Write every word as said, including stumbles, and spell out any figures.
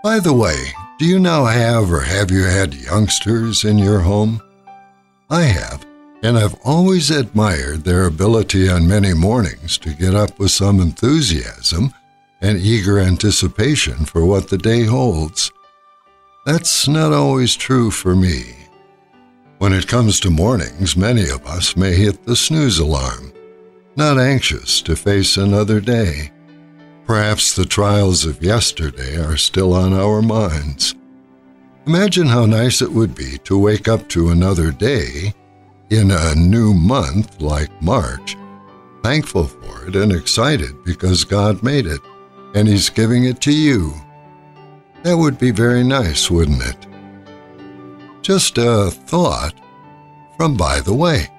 By the way, do you now have or have you had youngsters in your home? I have, and I've always admired their ability on many mornings to get up with some enthusiasm and eager anticipation for what the day holds. That's not always true for me. When it comes to mornings, many of us may hit the snooze alarm, not anxious to face another day. Perhaps the trials of yesterday are still on our minds. Imagine how nice it would be to wake up to another day in a new month like March, thankful for it and excited because God made it, and He's giving it to you. That would be very nice, wouldn't it? Just a thought from By the Way.